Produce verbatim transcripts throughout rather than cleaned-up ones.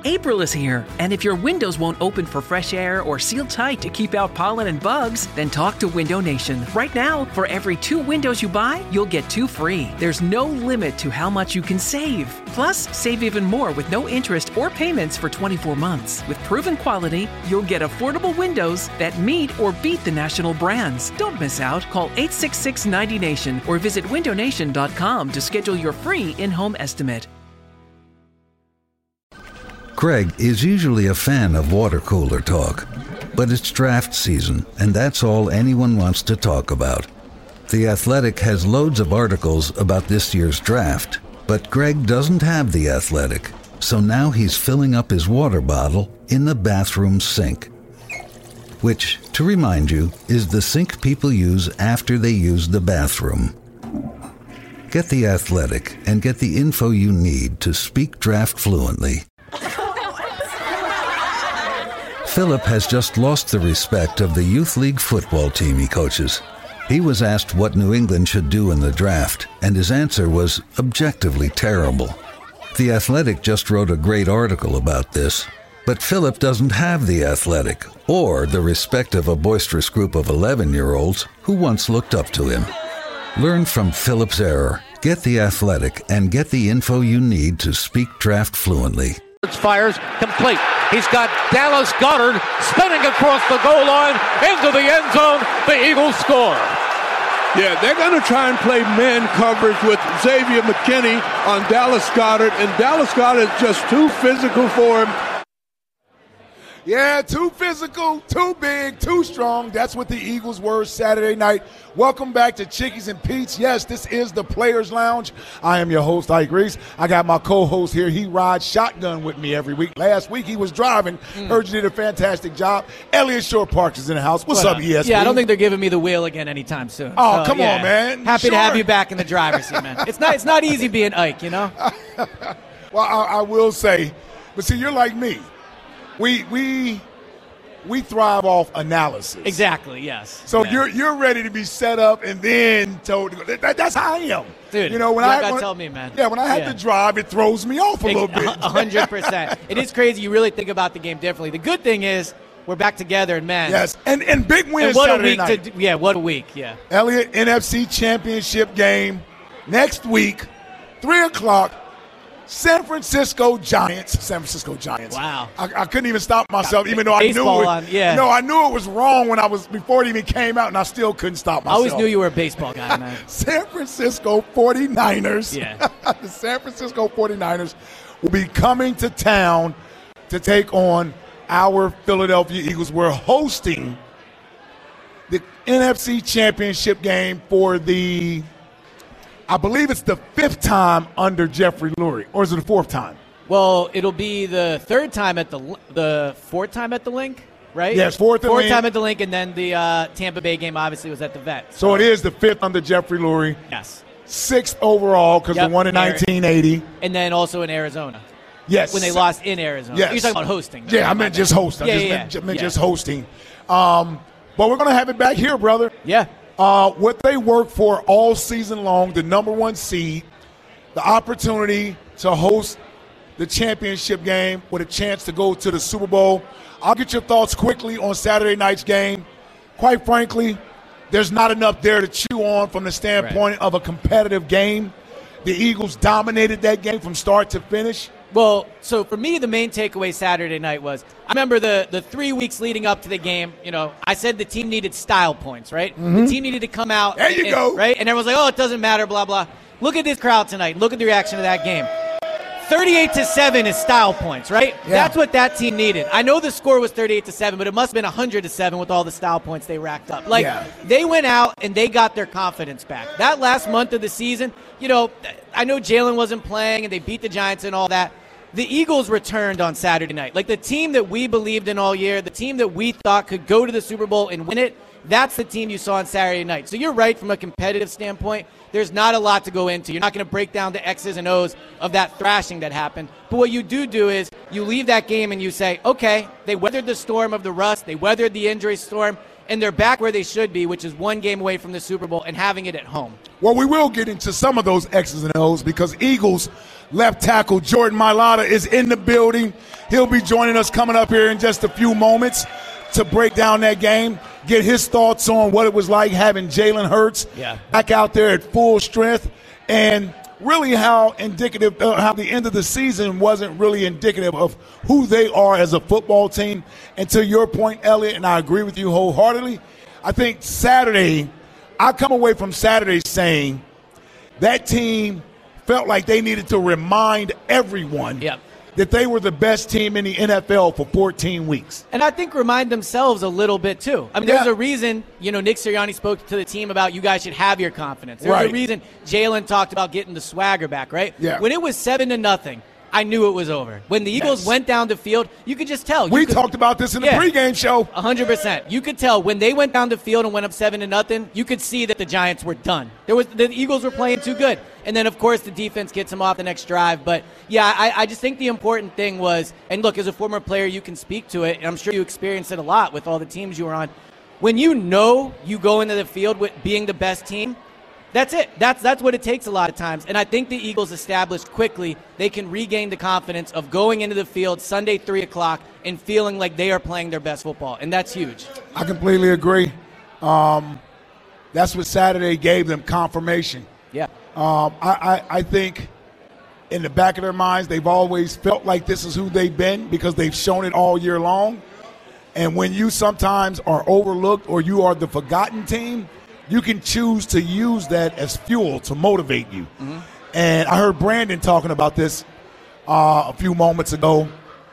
April is here, and if your windows won't open for fresh air or seal tight to keep out pollen and bugs, then talk to Window Nation. Right now, for every two windows you buy, you'll get two free. There's no limit to how much you can save. Plus, save even more with no interest or payments for twenty-four months. With proven quality, you'll get affordable windows that meet or beat the national brands. Don't miss out. Call eight six six, ninety nation or visit window nation dot com to schedule your free in-home estimate. Craig is usually a fan of water cooler talk, but it's draft season, and that's all anyone wants to talk about. The Athletic has loads of articles about this year's draft, but Greg doesn't have The Athletic, so now he's filling up his water bottle in the bathroom sink, which, to remind you, is the sink people use after they use the bathroom. Get The Athletic and get the info you need to speak draft fluently. Philip has just lost the respect of the youth league football team he coaches. He was asked what New England should do in the draft, and his answer was objectively terrible. The Athletic just wrote a great article about this, but Philip doesn't have The Athletic or the respect of a boisterous group of eleven-year-olds who once looked up to him. Learn from Philip's error, get The Athletic, and get the info you need to speak draft fluently. Fires complete. He's got Dallas Goedert spinning across the goal line into the end zone. The Eagles score. Yeah, they're going to try and play man coverage with Xavier McKinney on Dallas Goedert, and Dallas Goedert is just too physical for him. Yeah, too physical, too big, too strong. That's what the Eagles were Saturday night. Welcome back to Chickies and Pete's. Yes, this is the Players Lounge. I am your host, Ike Reese. I got my co-host here. He rides shotgun with me every week. Last week he was driving. Mm. Heard you did a fantastic job. Elliot Shore Parks is in the house. What's what up, E S P? Yeah, I don't think they're giving me the wheel again anytime soon. Oh, so, come yeah. on, man. Happy sure. to have you back in the driver's seat, man. It's not, it's not easy being Ike, you know? Well, I, I will say, but see, you're like me. We we we thrive off analysis. Exactly. Yes. So yeah. you're you're ready to be set up and then told to go. That, that's how I am, dude. You know when you I gotta when, tell me, man. Yeah, when I have yeah. to drive, it throws me off a little bit. A hundred percent. It is crazy. You really think about the game differently. The good thing is we're back together, and man. Yes, and and big win. And what Saturday a week! night. To, yeah, what a week. Yeah. Elliott, N F C Championship game next week, three o'clock. San Francisco Giants. San Francisco Giants. Wow. I, I couldn't even stop myself, even though I knew it. On, yeah. No, I knew it was wrong when I was before it even came out, and I still couldn't stop myself. I always knew you were a baseball guy, man. San Francisco forty-niners. Yeah. The San Francisco forty-niners will be coming to town to take on our Philadelphia Eagles. We're hosting the N F C Championship game for the I believe it's the fifth time under Jeffrey Lurie, or is it the fourth time? Well, it'll be the third time at the the fourth time at the Link, right? Yes, fourth. Fourth Link. time at the Link, and then the uh, Tampa Bay game obviously was at the Vet. So. so it is the fifth under Jeffrey Lurie. Yes. Sixth overall because yep. the one in nineteen eighty. And then also in Arizona. Yes. When they lost in Arizona. Yes. You're talking about hosting. Yeah, I meant just hosting. Yeah, I just yeah, meant, yeah. meant yeah. just hosting. Um, but we're going to have it back here, brother. Yeah. Uh, what they worked for all season long, the number one seed, the opportunity to host the championship game with a chance to go to the Super Bowl. I'll get your thoughts quickly on Saturday night's game. Quite frankly, there's not enough there to chew on from the standpoint right. of a competitive game. The Eagles dominated that game from start to finish. Well, so for me, the main takeaway Saturday night was, I remember the, the three weeks leading up to the game, you know, I said the team needed style points, right? Mm-hmm. The team needed to come out. There you and, go. Right? And everyone's like, oh, it doesn't matter, blah, blah. Look at this crowd tonight. Look at the reaction to that game. thirty-eight to seven is style points, right? Yeah. That's what that team needed. I know the score was thirty-eight to seven, but it must have been one hundred to seven with all the style points they racked up. Like, yeah. they went out and they got their confidence back. That last month of the season, you know, I know Jalen wasn't playing and they beat the Giants and all that. The Eagles returned on Saturday night. Like, the team that we believed in all year, the team that we thought could go to the Super Bowl and win it, that's the team you saw on Saturday night. So you're right from a competitive standpoint. There's not a lot to go into. You're not going to break down the X's and O's of that thrashing that happened. But what you do do is you leave that game and you say, okay, they weathered the storm of the rust. They weathered the injury storm. And they're back where they should be, which is one game away from the Super Bowl and having it at home. Well, we will get into some of those X's and O's because Eagles left tackle Jordan Mailata is in the building. He'll be joining us coming up here in just a few moments to break down that game, get his thoughts on what it was like having Jalen Hurts yeah. back out there at full strength, and really how indicative, uh, how the end of the season wasn't really indicative of who they are as a football team. And to your point, Elliot, and I agree with you wholeheartedly, I think Saturday, I come away from Saturday saying that team felt like they needed to remind everyone yep. that they were the best team in the N F L for fourteen weeks. And I think remind themselves a little bit, too. I mean, Yeah. there's a reason, you know, Nick Sirianni spoke to the team about you guys should have your confidence. There's Right. a reason Jalen talked about getting the swagger back, right? Yeah. When it was seven to nothing, I knew it was over. When the Eagles Yes. went down the field, you could just tell. You We could, talked about this in the Yeah. pregame show. one hundred percent. You could tell when they went down the field and went up seven to nothing, you could see that the Giants were done. There was the Eagles were playing too good. And then, of course, the defense gets them off the next drive. But, yeah, I, I just think the important thing was, and look, as a former player, you can speak to it, and I'm sure you experienced it a lot with all the teams you were on. When you know you go into the field with being the best team, that's it. That's that's what it takes a lot of times. And I think the Eagles established quickly they can regain the confidence of going into the field Sunday, three o'clock, and feeling like they are playing their best football. And that's huge. I completely agree. Um, that's what Saturday gave them, confirmation. Yeah. Um, I, I, I think in the back of their minds, they've always felt like this is who they've been because they've shown it all year long. And when you sometimes are overlooked or you are the forgotten team, you can choose to use that as fuel to motivate you. Mm-hmm. And I heard Brandon talking about this uh, a few moments ago.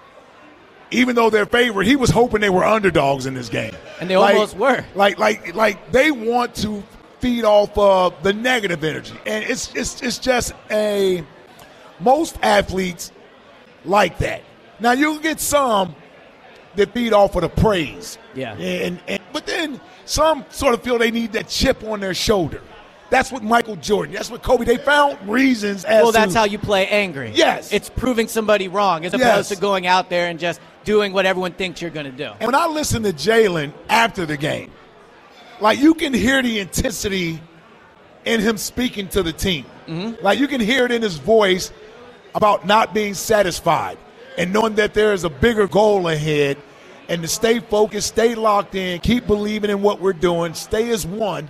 Even though they're favored, he was hoping they were underdogs in this game. And they like, almost were. Like, like, like they want to feed off of the negative energy. And it's, it's, it's just a – most athletes like that. Now, you'll get some that feed off of the praise. Yeah. And, and But then some sort of feel they need that chip on their shoulder. That's what Michael Jordan, that's what Kobe, they found reasons as Well, that's to, how you play angry. Yes. It's proving somebody wrong as opposed Yes. to going out there and just doing what everyone thinks you're going to do. And when I listen to Jalen after the game, like you can hear the intensity in him speaking to the team. Mm-hmm. Like you can hear it in his voice about not being satisfied and knowing that there is a bigger goal ahead and to stay focused, stay locked in, keep believing in what we're doing, stay as one.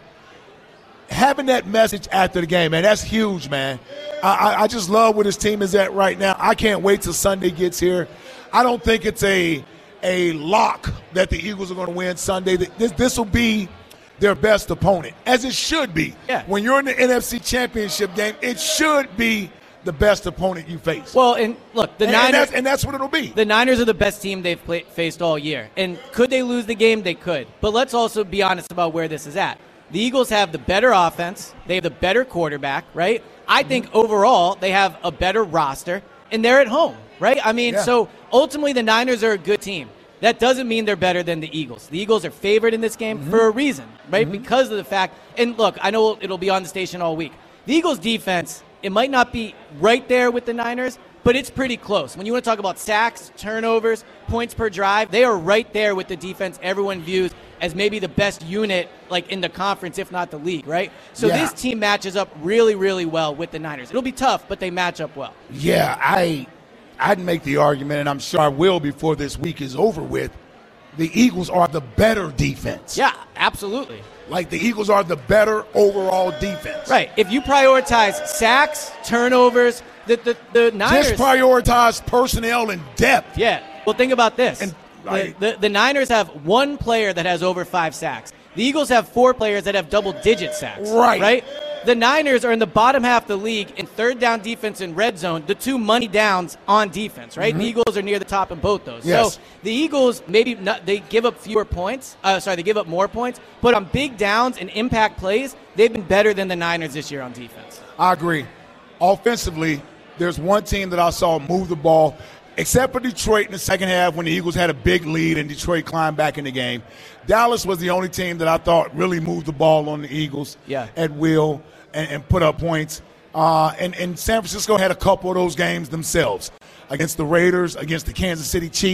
Having that message after the game, man, that's huge, man. I, I, I just love where this team is at right now. I can't wait till Sunday gets here. I don't think it's a a lock that the Eagles are going to win Sunday. This this will be their best opponent, as it should be. Yeah. When you're in the N F C Championship game, it should be the best opponent you face. Well, and look, the and, Niners, and, that's, and that's what it'll be. The Niners are the best team they've play, faced all year. And could they lose the game? They could. But let's also be honest about where this is at. The Eagles have the better offense. They have the better quarterback, right? I think overall they have a better roster, and they're at home, right? I mean, Yeah. so ultimately the Niners are a good team. That doesn't mean they're better than the Eagles. The Eagles are favored in this game mm-hmm. for a reason, right? Mm-hmm. Because of the fact, and look, I know it'll be on the station all week. The Eagles' defense, it might not be right there with the Niners, but it's pretty close. When you want to talk about sacks, turnovers, points per drive, they are right there with the defense everyone views as maybe the best unit like in the conference, if not the league, right? So yeah. this team matches up really, really well with the Niners. It'll be tough, but they match up well. Yeah, I, I'd make the argument, and I'm sure I will before this week is over with, the Eagles are the better defense. Yeah, absolutely. Like the Eagles are the better overall defense. Right. If you prioritize sacks, turnovers, the, the, the Niners. Just prioritize personnel and depth. Yeah. Well, think about this. And, the, the, the Niners have one player that has over five sacks. The Eagles have four players that have double-digit sacks. Right. Right? The Niners are in the bottom half of the league in third down defense and red zone, the two money downs on defense, right? Mm-hmm. The Eagles are near the top in both those. Yes. So the Eagles, maybe not, they give up fewer points. Uh, sorry, they give up more points. But on big downs and impact plays, they've been better than the Niners this year on defense. I agree. Offensively, there's one team that I saw move the ball, except for Detroit in the second half when the Eagles had a big lead and Detroit climbed back in the game. Dallas was the only team that I thought really moved the ball on the Eagles yeah. at will and, and put up points. Uh, and, and San Francisco had a couple of those games themselves against the Raiders, against the Kansas City Chiefs,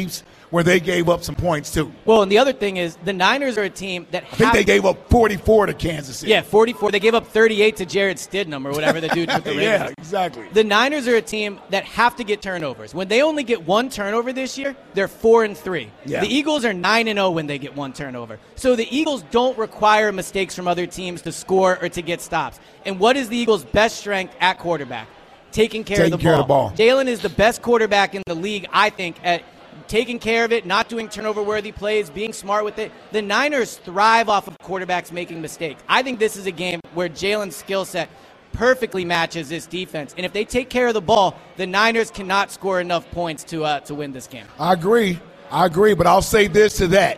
where they gave up some points too. Well, and the other thing is the Niners are a team that I think they gave up forty-four to Kansas City. Yeah, forty-four. They gave up thirty-eight to Jared Stidham or whatever the dude with the Ravens. Yeah, exactly. The Niners are a team that have to get turnovers. When they only get one turnover this year, they're four and three. Yeah. The Eagles are nine and zero when they get one turnover. So the Eagles don't require mistakes from other teams to score or to get stops. And what is the Eagles' best strength at quarterback? Taking care, Taking of, the care of the ball. Jalen is the best quarterback in the league, I think, at taking care of it, not doing turnover-worthy plays, being smart with it. The Niners thrive off of quarterbacks making mistakes. I think this is a game where Jalen's skill set perfectly matches this defense. And if they take care of the ball, the Niners cannot score enough points to uh, to win this game. I agree. I agree, but I'll say this to that.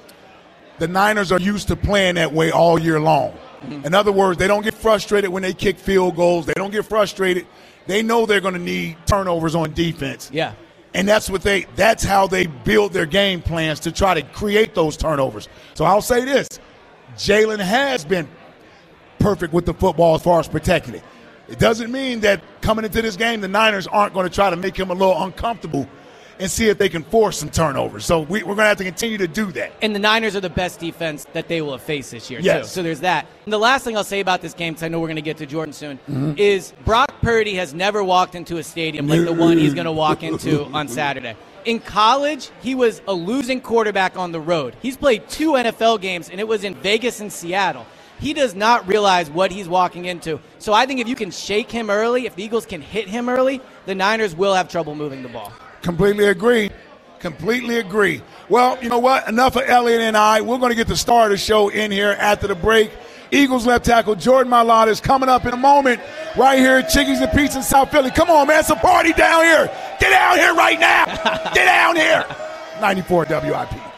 The Niners are used to playing that way all year long. Mm-hmm. In other words, they don't get frustrated when they kick field goals. They don't get frustrated. They know they're going to need turnovers on defense. Yeah. And that's what they that's how they build their game plans to try to create those turnovers. So I'll say this. Jalen has been perfect with the football as far as protecting it. It doesn't mean that coming into this game, the Niners aren't going to try to make him a little uncomfortable and see if they can force some turnovers. So we, we're going to have to continue to do that. And the Niners are the best defense that they will have faced this year, yes. too. So there's that. And the last thing I'll say about this game, because I know we're going to get to Jordan soon, mm-hmm. is Brock Purdy has never walked into a stadium like the one he's going to walk into on Saturday. In college, he was a losing quarterback on the road. He's played two N F L games, and it was in Vegas and Seattle. He does not realize what he's walking into. So I think if you can shake him early, if the Eagles can hit him early, the Niners will have trouble moving the ball. Completely agree. Completely agree. Well, you know what? Enough of Elliot and I. We're going to get the star of the show in here after the break. Eagles left tackle Jordan Mailata is coming up in a moment right here at Chickies and Pete's in South Philly. Come on, man. It's a party down here. Get down here right now. Get down here. ninety-four W I P.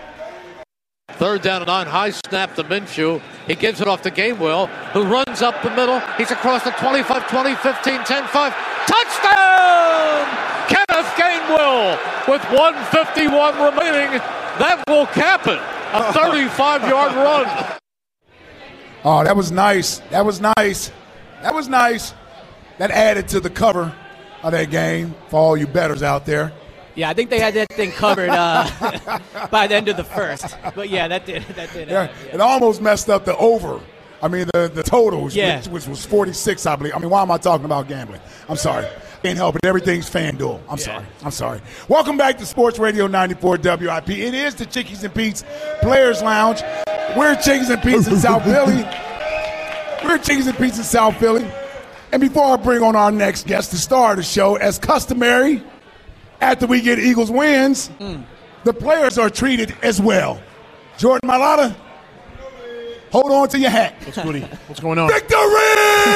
Third down and nine, high snap to Minshew. He gives it off to Gainwell, who runs up the middle. He's across the twenty-five, twenty, fifteen, ten, five. Touchdown! Kenneth Gainwell with one fifty-one remaining. That will cap it. A thirty-five-yard run. Oh, that was nice. That was nice. That was nice. That added to the cover of that game for all you bettors out there. Yeah, I think they had that thing covered uh, by the end of the first. But, yeah, that did. That did. Yeah, Uh, yeah. it almost messed up the over. I mean, the, the totals, Yeah. which, which was forty-six, I believe. I mean, why am I talking about gambling? I'm sorry. Can't help it. Everything's FanDuel. I'm Yeah. sorry. I'm sorry. Welcome back to Sports Radio ninety-four W I P. It is the Chickies and Pete's Players Lounge. We're Chickies and Pete's in South Philly. We're Chickies and Pete's in South Philly. And before I bring on our next guest, the star of the show, as customary, after we get Eagles wins, mm. the players are treated as well. Jordan Mailata, hold on to your hat. What's good? What's going on? Victory!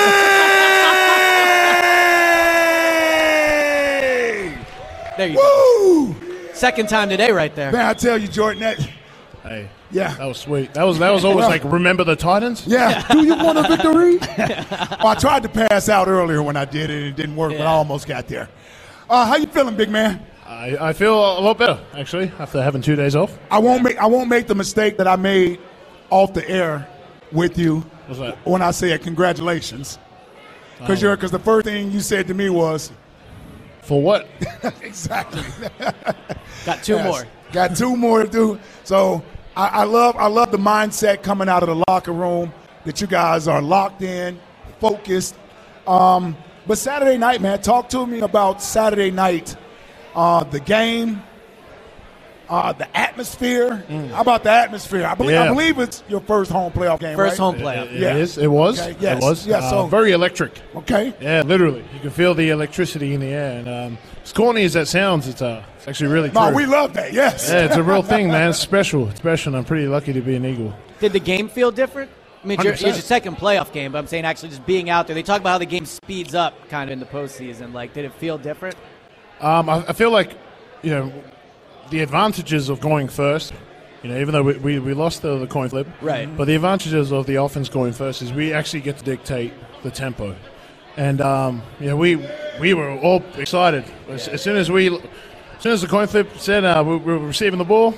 There you Woo! go. Second time today right there. Man, I tell you, Jordan, that, Hey, yeah. that was sweet. That was that was always like, remember the Titans? Yeah. Do you want a victory? Well, I tried to pass out earlier when I did it, and it didn't work, Yeah. but I almost got there. Uh, how you feeling, big man? I, I feel a lot better, actually, after having two days off. I won't make I won't make the mistake that I made off the air with you What's that? when I said congratulations. Because Oh. you're because the first thing you said to me was For what? exactly. Got two Yes. more. Got two more to do. So I, I love I love the mindset coming out of the locker room that you guys are locked in, focused. Um, but Saturday night, man, talk to me about Saturday night, uh, the game, uh, the atmosphere. How about the atmosphere? I believe I Yeah. believe it's your first home playoff game, First right? home playoff. It, it Yeah. is. It was. Okay, yes, It was. yes, Uh, so- very electric. Okay. Yeah, literally. You can feel the electricity in the air. And um, as corny as that sounds, it's uh, it's actually really true. No, we love that. Yes. yeah, it's a real thing, man. It's special. It's special, and I'm pretty lucky to be an Eagle. Did the game feel different? I mean, it's your, it's one hundred your percent. second playoff game, but I'm saying actually just being out there. They talk about how the game speeds up kind of in the postseason. Like, did it feel different? Um, I, I feel like, you know, the advantages of going first, you know, even though we, we, we lost the, the coin flip. Right. But the advantages of the offense going first is we actually get to dictate the tempo. And, um, you know, we we were all excited. As, as soon as we, as soon as the coin flip said uh, we, we were receiving the ball,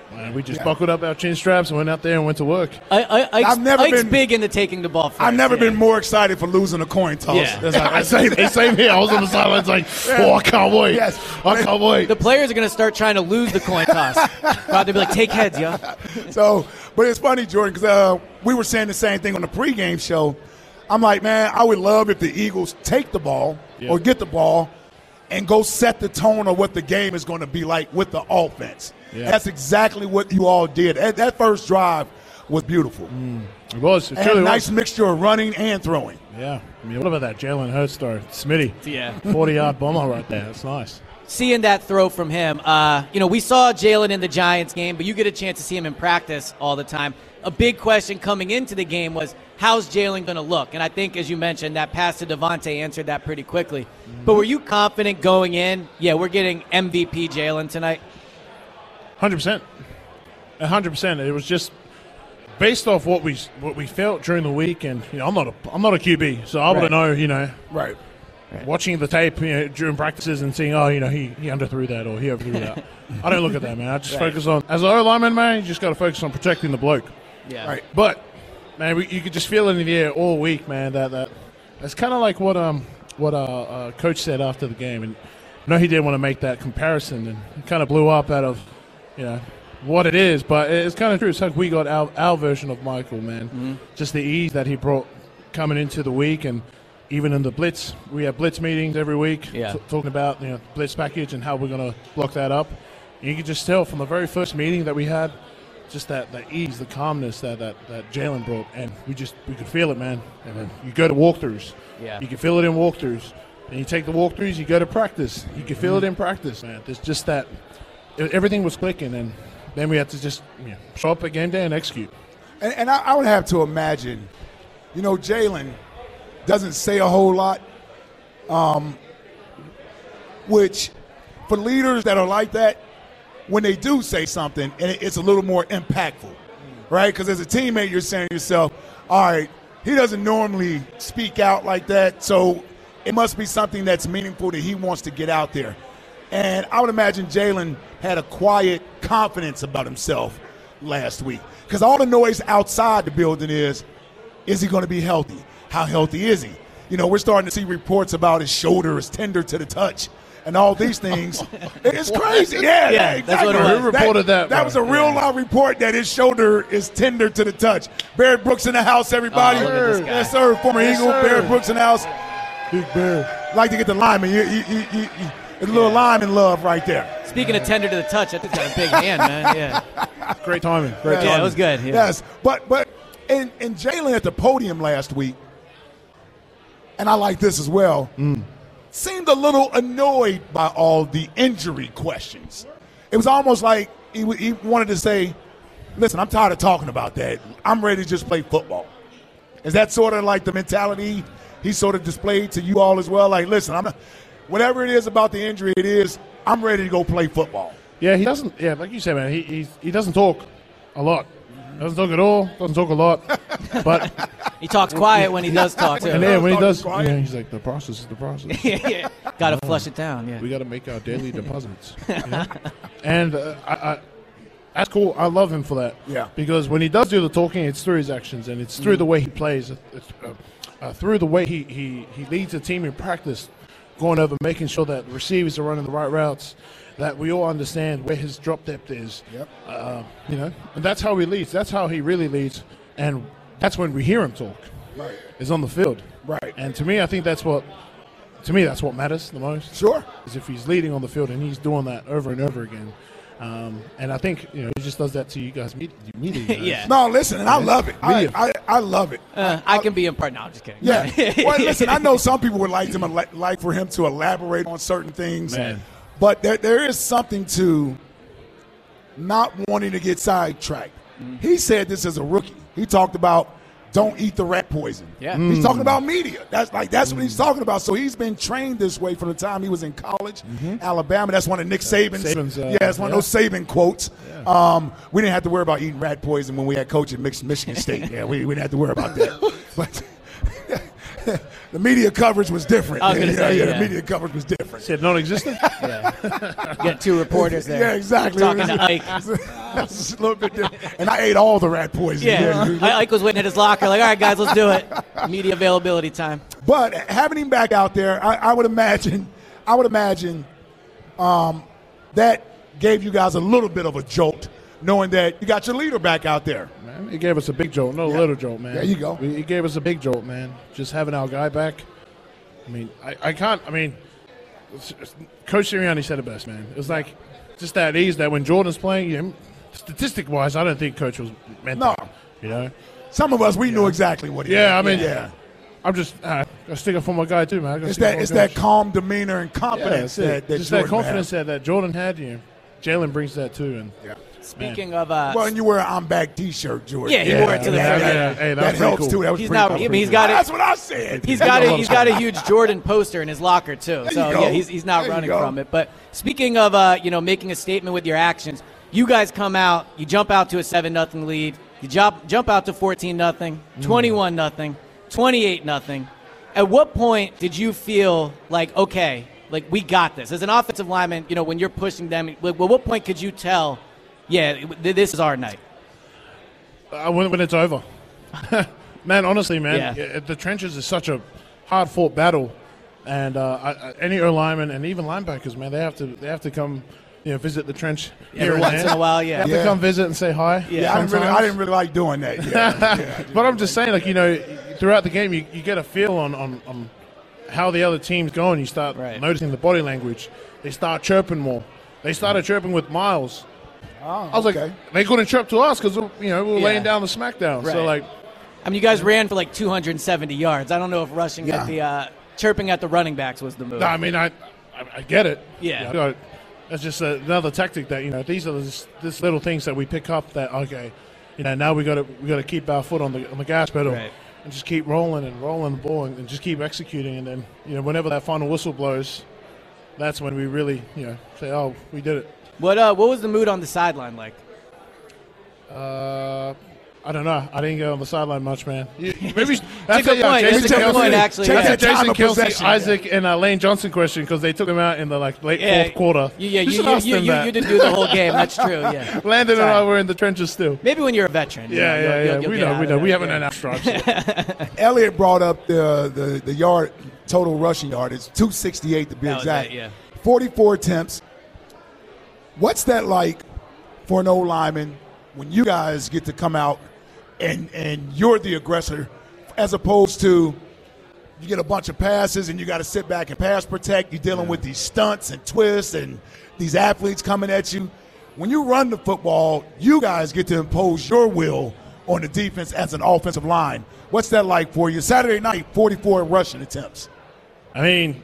Man, we just Yeah. buckled up our chin straps and went out there and went to work. I, I, Ike's, I've never Ike's been- big into taking the ball first. I've never yeah. been more excited for losing a coin toss. Yeah. That's how- same, same here. I was on the sidelines like, oh, I can't wait. Yes. I can't wait. The players are going to start trying to lose the coin toss. They'll be like, take heads, yo. So, but it's funny, Jordan, because uh, we were saying the same thing on the pregame show. I'm like, man, I would love if the Eagles take the ball Yeah. or get the ball and go set the tone of what the game is going to be like with the offense. Yeah. That's exactly what you all did. That, that first drive was beautiful. It was. It And truly a nice was. mixture of running and throwing. Yeah. I mean, what about that Jalen Hurts story? Smitty. Yeah. forty-yard bomber right there. That's nice. Seeing that throw from him, uh, you know, we saw Jalen in the Giants game, but you get a chance to see him in practice all the time. A big question coming into the game was, how's Jalen going to look? And I think, as you mentioned, that pass to Devontae answered that pretty quickly. Mm-hmm. But were you confident going in, yeah, we're getting M V P Jalen tonight? one hundred percent. one hundred percent. It was just based off what we what we felt during the week, and you know, I'm not a I'm not a Q B, so I Right. wouldn't know. You know, Right. watching the tape you know, during practices and seeing, oh, you know, he, he underthrew that or he overthrew that. I don't look at that, man. I just Right. focus on as an O lineman, man. You just got to focus on protecting the bloke. Yeah. Right. But man, we, you could just feel it in the air all week, man. That that that's kind of like what um what uh, uh coach said after the game, and I know he didn't want to make that comparison, and it kind of blew up out of you know what it is, but it's kind of true. It's like we got our our version of Michael, man. Mm-hmm. Just the ease that he brought coming into the week, and even in the blitz, we have blitz meetings every week, Yeah. t- talking about you know blitz package and how we're going to block that up. And you can just tell from the very first meeting that we had. Just that, that ease, the calmness that, that, that Jalen brought, and we just we could feel it, man. And then you go to walkthroughs, Yeah. you can feel it in walkthroughs, and you take the walkthroughs, you go to practice, you can feel it in practice, man. There's just that it, everything was clicking, and then we had to just you know, show up at game day and execute. And, and I, I would have to imagine, you know, Jalen doesn't say a whole lot, um, which for leaders that are like that, when they do say something, and it, it's a little more impactful, right? Because as a teammate, you're saying to yourself, all right, he doesn't normally speak out like that, so it must be something that's meaningful that he wants to get out there. And I would imagine Jalen had a quiet confidence about himself last week. Because all the noise outside the building is, is he going to be healthy? How healthy is he? You know, we're starting to see reports about his shoulder is tender to the touch and all these things. It's crazy. Yeah, Yeah, exactly. that's what it was. Who reported that, That bro? was a real loud report that his shoulder is tender to the touch. Barrett Brooks in the house, everybody. Oh, look at this guy. Yes, sir. Former Yes, Eagle, sir. Barrett Brooks in the house. Big Bear. Like to get the lineman. You, you, you, you, you, a little lineman love right there. Speaking of tender to the touch, that thing's got a big hand, man. Yeah. Great timing. Great Yeah, timing. Yeah, it was good. Yeah. Yes, but but and and Jalen at the podium last week, and I like this as well. Mm. Seemed a little annoyed by all the injury questions. It was almost like he, w- he wanted to say, "Listen, I'm tired of talking about that. I'm ready to just play football." Is that sort of like the mentality he sort of displayed to you all as well? Like, listen, I'm not, whatever it is about the injury, it is. I'm ready to go play football. Yeah, he doesn't. Yeah, like you said, man, he he, he doesn't talk a lot. Doesn't talk at all. Doesn't talk a lot. But He talks quiet when he does talk, too. and then when he Talking does, quiet. yeah, he's like, the process is the process. yeah, yeah. Got to flush it down, yeah. We got to make our daily deposits. You know? And uh, I, I, that's cool. I love him for that. Yeah. Because when he does do the talking, it's through his actions and it's through Mm-hmm. the way he plays. It's, uh, uh, through the way he, he, he leads the team in practice, going over, making sure that the receivers are running the right routes, that we all understand where his drop depth is. Yep. Uh, you know, and that's how he leads. That's how he really leads. And that's when we hear him talk. Right. Is on the field. Right. And to me, I think that's what, to me, that's what matters the most. Sure. Is if he's leading on the field and he's doing that over and over again. Um, and I think, you know, he just does that to you guys media. media guys. Yeah. No, listen, and I love it. I, Media. I, I love it. Uh, I can be in part. No, I'm just kidding. Yeah. Well, listen, I know some people would like him like for him to elaborate on certain things, Man. but there, there is something to not wanting to get sidetracked. He said this as a rookie. He talked about don't eat the rat poison. Yeah. He's talking about media. That's like that's what he's talking about. So he's been trained this way from the time he was in college, Alabama. That's one of Nick Saban's. Saban's, uh, yeah, it's one yeah. of those Saban quotes. Um, we didn't have to worry about eating rat poison when we had coach at Mich- Michigan State. Yeah, we, we didn't have to worry about that. But The media coverage was different. I was gonna yeah, say, yeah, yeah. The media coverage was different. Said non-existent. Yeah. Get two reporters there. Yeah, exactly. Talking to Ike. It's a little bit different. And I ate all the rat poison. Yeah. Ike was waiting at his locker, like, all right, guys, let's do it. Media availability time. But having him back out there, I, I would imagine, I would imagine, um, that gave you guys a little bit of a jolt, knowing that you got your leader back out there. Man, he gave us a big jolt, no Yeah. little jolt, man. There you go. He gave us a big jolt, man. Just having our guy back. I mean, I, I can't. I mean, Coach Sirianni said it best, man. It was like just that ease that when Jordan's playing, you know, statistic-wise, I don't think Coach was meant No. that. You know. Some of us, we knew exactly what he Yeah, had. I mean, yeah. I'm just uh, I stick up for my guy too, man. I gotta It's stick up that for it's my coach. that calm demeanor and Yeah, confidence that's it. that, that just Jordan that confidence had. that, that Jordan had. You know, Jalen brings that too, and Yeah. Speaking of, uh, Well, and you wear an I'm back T-shirt, Jordan. Yeah, he wore it to the that, fair. that, Hey, that that was pretty helps cool. too. That was He's pretty not- cool. I mean, he's got it- That's what I said. he's got a he's got a huge Jordan poster in his locker too. There So you go. yeah, he's he's not There you running go. from it. But speaking of uh, you know, making a statement with your actions, you guys come out, you jump out to a seven nothing lead, you jump jump out to fourteen nothing, twenty-one nothing, twenty-eight nothing. At what point did you feel like, okay, like we got this? As an offensive lineman, you know, when you're pushing them, like, at what point could you tell, yeah, this is our night? Uh, when, when it's over. Man, honestly, man, Yeah. yeah, the trenches is such a hard-fought battle, and uh, I, I, any O lineman and even linebackers, man, they have to they have to come, you know, visit the trench here Every and once there. in a while, They yeah. have Yeah. to come visit and say hi. Yeah. Yeah, I didn't, really, I sometimes. didn't really like doing that. Yeah, yeah. But I'm just saying, like, you know, throughout the game, you, you get a feel on, on, on how the other team's going. You start Right. noticing the body language. They start chirping more. They started chirping with Miles. Oh, I was okay. like, they couldn't chirp to us because, you know, we were Yeah. laying down the smackdown. Right. So, like, I mean, you guys ran for like two hundred seventy yards. I don't know if rushing Yeah. at the uh, chirping at the running backs was the move. no, I mean, I, I, I get it. Yeah. You know, that's just another tactic that, you know, these are this, this little things that we pick up that, okay, you know, now we got to we got to keep our foot on the on the gas pedal. Right. And just keep rolling and rolling the ball and, and just keep executing. And then, you know, whenever that final whistle blows, that's when we really, you know, say, oh, we did it. What uh, what was the mood on the sideline like? Uh, I don't know. I didn't go on the sideline much, man. You, maybe It's a good point. Jason It's a good Kelce- point, actually. Check Yeah. that time Jason of Kelsey, possession. Isaac, and uh, Lane Johnson question because they took him out in the like late Yeah. fourth quarter. You, yeah, you, should you, ask you, them you, that. you didn't do the whole game. That's true. Yeah. Landon and Sorry. I were in the trenches still. Maybe when you're a veteran. you Yeah, know, yeah, you'll- yeah. you'll- you'll we get know, out we of know. that, We haven't yeah. had our stripes yet. Elliott brought up the, the, the yard total rushing yard. It's two sixty-eight to be That was exact. it, yeah. forty-four attempts. What's that like for an old lineman when you guys get to come out and and you're the aggressor, as opposed to you get a bunch of passes and you got to sit back and pass protect. You're dealing with these stunts and twists and these athletes coming at you. When you run the football, you guys get to impose your will on the defense as an offensive line. What's that like for you? Saturday night, forty-four rushing attempts. I mean,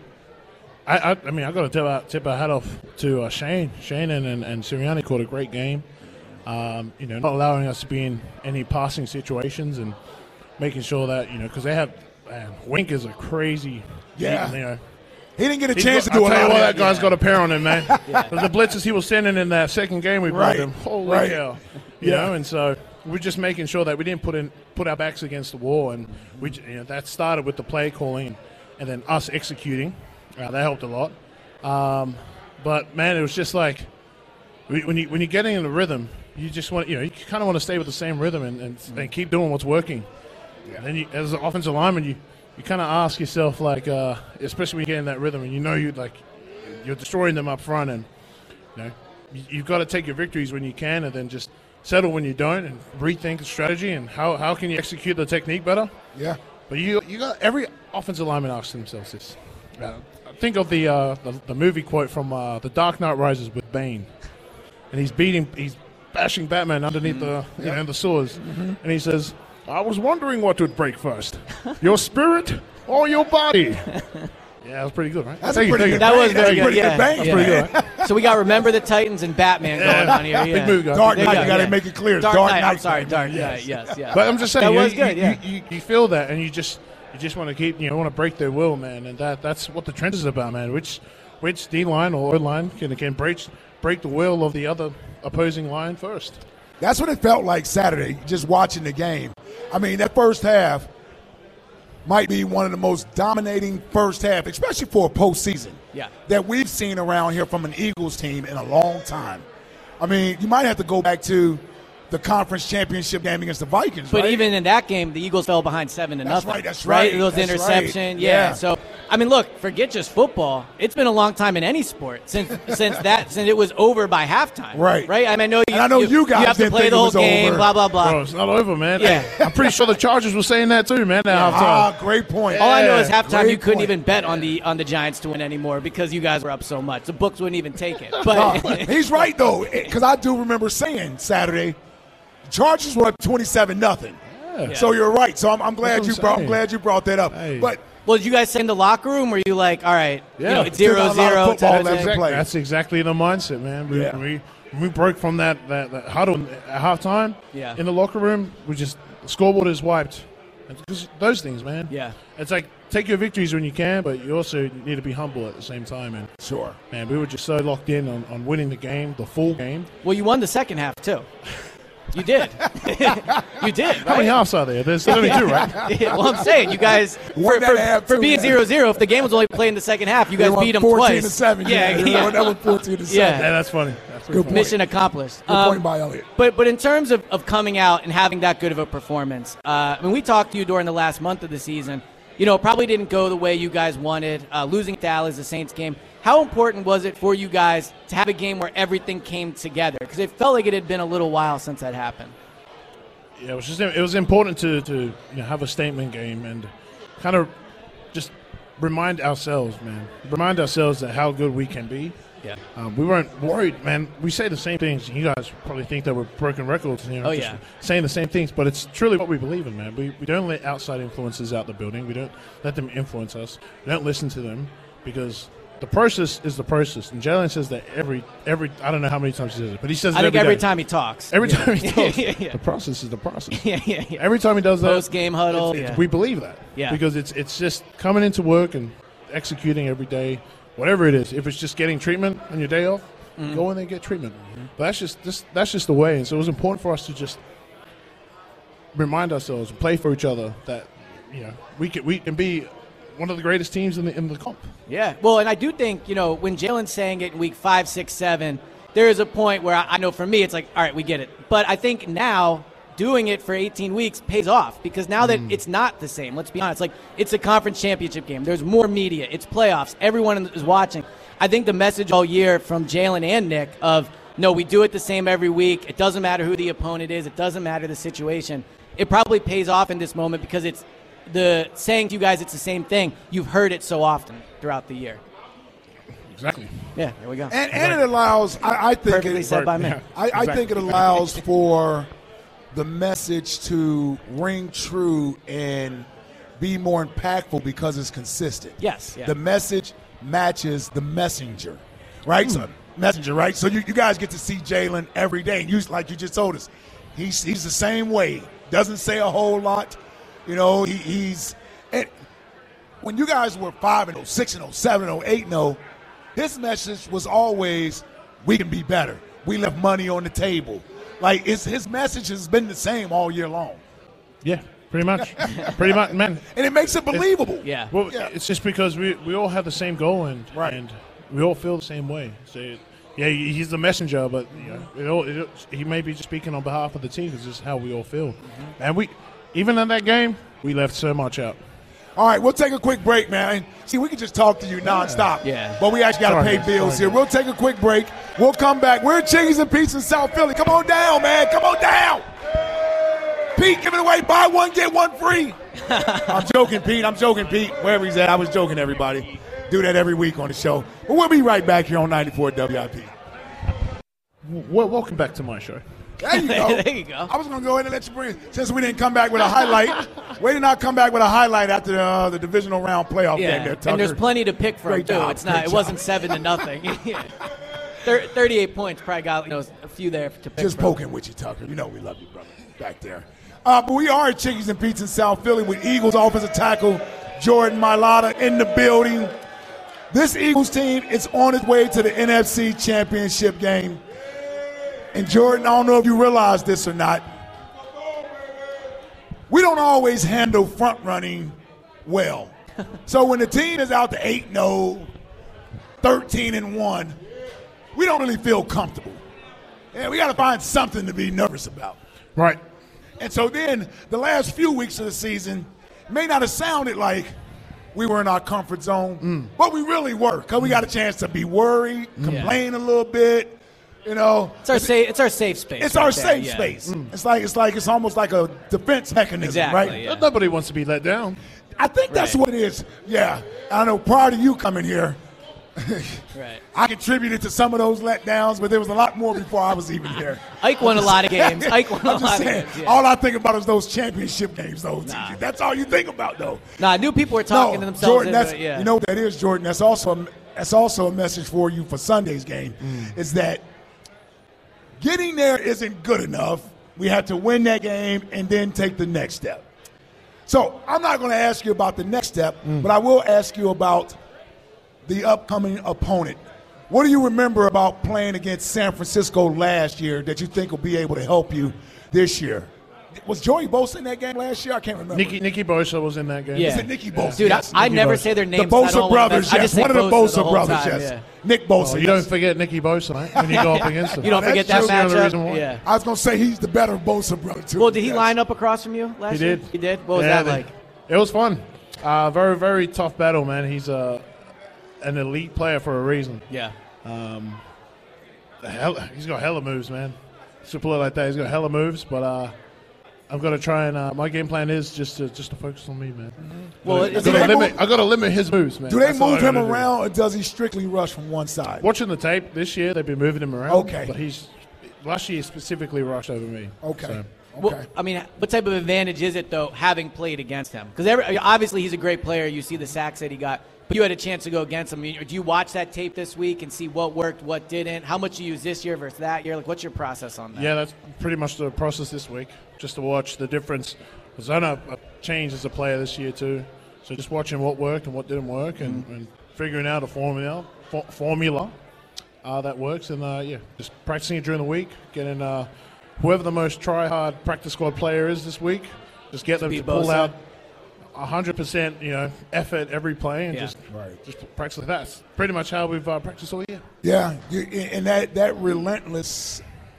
I, I, I mean, I got to tip our, tip our hat off to uh, Shane. Shane and, and, and Sirianni called a great game. Um, you know, not allowing us to be in any passing situations and making sure that, you know, because they have, man, Wink is a crazy, Yeah. you know. He didn't get a He's chance got- to do I'll a tell lot you of what, that. that guy's got a pair on him, man. The blitzes he was sending in that second game we Right. played him, holy Right. cow. You Yeah. know, and so we're just making sure that we didn't put in put our backs against the wall, and we, j- you know, that started with the play calling and then us executing. Uh, that helped a lot. Um, but man, it was just like we- when you when you're getting in the rhythm, you just want you know you kind of want to stay with the same rhythm and, and, and keep doing what's working. And then you, as an offensive lineman, you, you kind of ask yourself like, uh, especially when you get in that rhythm and you know you like you're destroying them up front, and you know you, you've got to take your victories when you can, and then just settle when you don't, and rethink the strategy and how, how can you execute the technique better. Yeah. But you you got every offensive lineman asks themselves this. Uh, think of the, uh, the the movie quote from uh, The Dark Knight Rises with Bane, and he's beating he's bashing Batman underneath the you know the sewers, and he says, "I was wondering what would break first, your spirit or your body." Yeah, that was pretty good, right? That's Thank a you, pretty thank good you. That was bang. That's very a good, pretty yeah. good bang. That's pretty good, right? So we got Remember the Titans and Batman going on here. Yeah. Big move, guys. Dark There Knight, go, you got to yeah. make it clear. Dark, Dark Knight. I'm Knight. sorry, Dark Yes. Knight. Yes, yes. But I'm just saying, That you, was you- good, you, yeah. you, you feel that, and you just you just want to keep, you know, want to break their will, man, and that that's what the trenches is about, man. Which which D line or O line can can break break the will of the other opposing line first. That's what it felt like Saturday, just watching the game. I mean, that first half, might be one of the most dominating first half, especially for a postseason, yeah. that we've seen around here from an Eagles team in a long time. I mean, you might have to go back to the conference championship game against the Vikings, but right? even in that game, the Eagles fell behind seven to That's nothing. right, that's right. Those that's interception, right. yeah. yeah. So, I mean, look, forget just football. It's been a long time in any sport since since that since it was over by halftime. Right. Right. I mean, I know you. And I know you, you guys you have to didn't play think the it whole was game. over. Blah blah blah. Bro, it's not over, man. Yeah. I'm pretty sure the Chargers were saying that too, man. At halftime. Ah, great point. All I know is Yeah, halftime you great couldn't point. even bet on the on the Giants to win anymore because you guys were up so much. The books wouldn't even take it. But Uh, he's right, though, because I do remember saying Saturday, the Chargers were up twenty-seven nothing. Yeah. So you're right. So I'm, I'm glad That's you what I'm brought. I'm saying. glad you brought that up. Hey. But well, did you guys say in the locker room? Were you like, all right, Yeah. you know, it's Still zero got a lot of zero. football ten, left ten. to play. That's exactly the mindset, man. We, Yeah. we, we broke from that, that, that huddle at halftime Yeah. in the locker room. We just, the scoreboard is wiped. And just those things, man. Yeah. It's like, take your victories when you can, but you also need to be humble at the same time. And sure. man, we were just so locked in on, on winning the game, the full game. Well, you won the second half too. You did. you did. How many right? halves are there? There's only two, right? Yeah, well, I'm saying you guys One for, that for, half, for two being that. zero zero. If the game was only played in the second half, you They guys won beat them fourteen twice. to seven. Yeah, yeah. yeah. That was fourteen to seven. Yeah. Yeah, that's funny. That's pretty Good funny. point. Mission accomplished. Good Um, point by Elliot. But but in terms of, of coming out and having that good of a performance, uh, I mean, we talked to you during the last month of the season. You know, it probably didn't go the way you guys wanted. Uh, losing to Dallas, the Saints game. How important was it for you guys to have a game where everything came together? Because it felt like it had been a little while since that happened. Yeah, it was just it was important to, to you know, have a statement game and kind of just remind ourselves, man, remind ourselves that how good we can be. Yeah. Um, we weren't worried, man. We say the same things. You guys probably think that we're broken records, you know, Oh, just yeah. saying the same things, but it's truly what we believe in, man. We we don't let outside influences out the building. We don't let them influence us. We don't listen to them because the process is the process. And Jalen says that every every I don't know how many times he says it, but he says it I think every, every day. time he talks. Every Yeah. time he talks, yeah, yeah. the process is the process. yeah, yeah, yeah. Every time he does that, Post-game huddle, it's- it's- yeah. we believe that. Yeah. Because it's it's just coming into work and executing every day, whatever it is. If it's just getting treatment on your day off, Mm-hmm. go in there and get treatment. But that's just this, that's just the way. And so it was important for us to just remind ourselves and play for each other that you know we can we can be one of the greatest teams in the in the comp. Yeah. Well, and I do think, you know, when Jalen's saying it in week five, six, seven, there is a point where I, I know for me it's like, all right, we get it. But I think now doing it for eighteen weeks pays off because now that it's not the same, let's be honest, like it's a conference championship game. There's more media. It's playoffs. Everyone is watching. I think the message all year from Jalen and Nick of, no, we do it the same every week. It doesn't matter who the opponent is. It doesn't matter the situation. It probably pays off in this moment because it's the saying to you guys it's the same thing. You've heard it so often throughout the year. Exactly. Yeah, there we go. And, and it allows, I, I think, Perfectly it, said by me. Yeah. I, I think it allows for the message to ring true and be more impactful because it's consistent. Yes, yeah. The message matches the messenger, right? So, messenger, right? So you, you guys get to see Jalen every day. You, like you just told us, he's he's the same way. Doesn't say a whole lot. You know, he, he's and when you guys were five and oh, six and oh, seven and oh, eight and oh, his message was always, we can be better. We left money on the table. Like, it's, his message has been the same all year long. Yeah, pretty much. pretty much, man. And it makes it believable. Yeah. Well, Yeah. it's just because we we all have the same goal and Right. and we all feel the same way. So, yeah, he's the messenger, but you know, it all, it, he may be just speaking on behalf of the team. It's just how we all feel. Mm-hmm. And we, even in that game, we left so much out. All right, we'll take a quick break, man. See, we can just talk to you nonstop. Yeah. But we actually got to Sorry, pay bills sorry. here. We'll take a quick break. We'll come back. We're at Chickies and Pete's in South Philly. Come on down, man. Come on down. Pete, giving away buy one, get one free. I'm joking, Pete. I'm joking, Pete. Wherever he's at, I was joking, everybody. Do that every week on the show. But we'll be right back here on ninety-four W I P. Well, welcome back to my show. There you go. There you go. I was going to go ahead and let you bring it. Since we didn't come back with a highlight, we did not come back with a highlight after the, uh, the divisional round playoff Yeah, game there, and Tucker. there's plenty to pick from Great too. job, It's not. great It job. wasn't seven to nothing. Yeah. Thir- Thirty-eight points. Probably got, you know, a few there to pick Just from. poking with you, Tucker. You know we love you, brother, back there. Uh, but we are at Chickies and Pete's in South Philly with Eagles offensive tackle Jordan Mailata in the building. This Eagles team is on its way to the N F C Championship game. And Jordan, I don't know if you realize this or not, we don't always handle front running well. So when the team is out to eight and oh, thirteen and one, we don't really feel comfortable. Yeah, we got to find something to be nervous about. Right. And so then the last few weeks of the season may not have sounded like we were in our comfort zone, mm. but we really were, because we got a chance to be worried, complain yeah. a little bit. You know, it's our safe. It's our safe space. It's right our there, safe yeah. space. Mm. It's like it's like it's almost like a defense mechanism, exactly, right? Yeah. Nobody wants to be let down. I think that's right. what it is. Yeah, I know. Prior to you coming here, right. I contributed to some of those letdowns, but there was a lot more before I was even here. Ike won a lot of games. Ike won I'm a just lot saying, of games. Yeah. All I think about is those championship games, though. Nah. That's all you think about, though. Nah, I knew people were talking no, to themselves. Jordan, into that's, it, yeah. you know what that is, Jordan? That's also a, that's also a message for you for Sunday's game, mm. is that getting there isn't good enough. We have to win that game and then take the next step. So I'm not going to ask you about the next step, mm. but I will ask you about the upcoming opponent. What do you remember about playing against San Francisco last year that you think will be able to help you this year? Was Joey Bosa in that game last year? I can't remember. Nicky, Nicky Bosa was in that game. Yeah. Is it Nicky Bosa? Dude, yes. I, I Nicky never Bosa. say their names. The Bosa I don't brothers, I just yes. One of the Bosa, Bosa the brothers, time, yes. yeah. Nick Bosa. Well, you yes. don't forget Nicky Bosa, mate, when you go up against him. You don't Oh, forget that that's the reason matchup. why. Yeah. I was going to say he's the better Bosa brother, too. Well, did he yes. line up across from you last He year? did. He did? What was yeah, that like? It was fun. Uh, very, very tough battle, man. He's uh, an elite player for a reason. Yeah. Um, the hell, he's got hella moves, man. To put it like that, he's got hella moves, but uh, I'm gonna try and uh, my game plan is just to just to focus on me, man. Mm-hmm. Well, I is gotta it- limit. I gotta limit his moves, man. Do they That's all move I him gotta do. around, or does he strictly rush from one side? Watching the tape this year, they've been moving him around. Okay. But he's last year specifically rushed over me. Okay. So. Okay. Well, I mean, what type of advantage is it, though, having played against him? Because obviously he's a great player. You see the sacks that he got, but you had a chance to go against him. Do you watch that tape this week and see what worked, what didn't? How much you use this year versus that year? Like, what's your process on that? Yeah, that's pretty much the process this week, just to watch the difference. Because I know I've changed as a player this year too. So just watching what worked and what didn't work, and, mm-hmm. and figuring out a formula, for, formula uh, that works, and uh, yeah, just practicing it during the week, getting uh, whoever the most try-hard practice squad player is this week, just get them Speed to pull Bosa. out one hundred percent, you know, effort every play, and Yeah. just Right. just practice like that. That's pretty much how we've uh, practiced all year. Yeah, you, and that, that relentless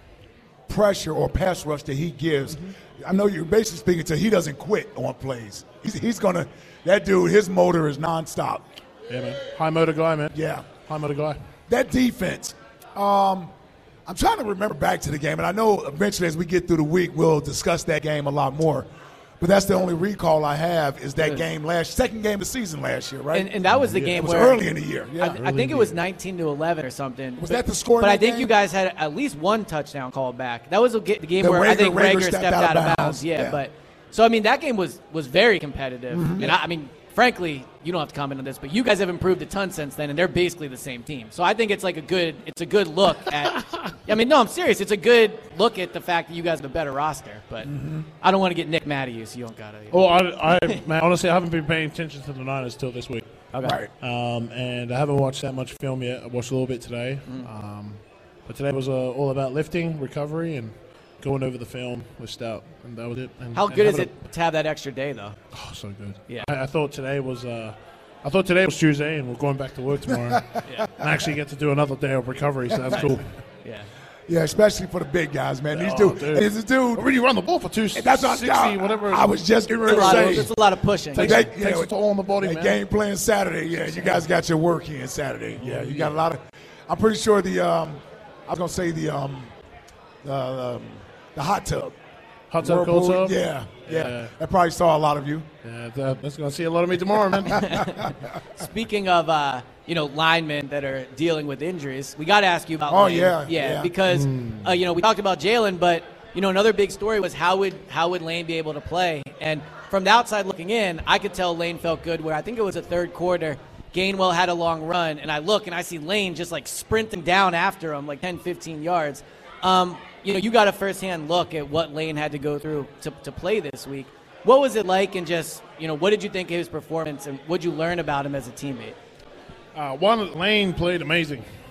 pressure or pass rush that he gives, mm-hmm. I know you're basically speaking to he doesn't quit on plays. He's, he's going to – that dude, his motor is nonstop. Yeah, man. High motor guy, man. Yeah. High motor guy. That defense, um, I'm trying to remember back to the game, and I know eventually as we get through the week we'll discuss that game a lot more. But that's the only recall I have is that game last second game of the season last year, right? And, and that was the Yeah, game it was where early in the year. Yeah, I, I think it was nineteen to eleven or something. Was but, that the score in But I that think game? you guys had at least one touchdown called back. That was the ga- the game The where I Rager- think Rager Rager stepped, out of bounds. bounds. Yeah, Yeah. but so I mean that game was was very competitive. Mm-hmm. And I, I mean, frankly, you don't have to comment on this, but you guys have improved a ton since then, and they're basically the same team. So I think it's like a good it's a good look at. I mean, no, I'm serious. It's a good look at the fact that you guys have a better roster. But Mm-hmm. I don't want to get Nick mad at you, so you don't gotta. Well, I, I man, honestly, I haven't been paying attention to the Niners till this week. Okay. Right. Um, and I haven't watched that much film yet. I watched a little bit today. Mm. Um, but today was uh, all about lifting, recovery, and going over the film with Stout. And that was it. And, How and good is having it to have that extra day, though? A, oh, so good. Yeah. I, I thought today was uh, I thought today was Tuesday, and we're going back to work tomorrow. Yeah. And actually get to do another day of recovery, so that's cool. Yeah. Yeah, especially for the big guys, man. These Oh, dudes, dude. this is dude. I really run the ball for two That's what sixty, I, whatever. I was just getting ready It's a to lot of, say. it's a lot of pushing. Takes, Takes- yeah, takes a toll on the body, that man. game playing Saturday, yeah, you guys got your work in Saturday. Yeah, you got a lot of. I'm pretty sure the. Um, I was gonna say the. Um, the, um, the hot tub. Hot tub, Whirlpool, cold tub? Yeah, yeah, Yeah. I probably saw a lot of you. Yeah, that, that's going to see a lot of me tomorrow, man. Speaking of, uh, you know, linemen that are dealing with injuries, we got to ask you about. Oh, Lane. yeah, yeah, yeah. because uh, you know we talked about Jalen, but you know another big story was how would how would Lane be able to play? And from the outside looking in, I could tell Lane felt good. Where I think it was a third quarter, Gainwell had a long run, and I look and I see Lane just like sprinting down after him, like ten, fifteen yards. Um, you know, you got a firsthand look at what Lane had to go through to, to play this week. What was it like, and just, you know, what did you think of his performance, and what did you learn about him as a teammate? Uh, one, Lane played amazing.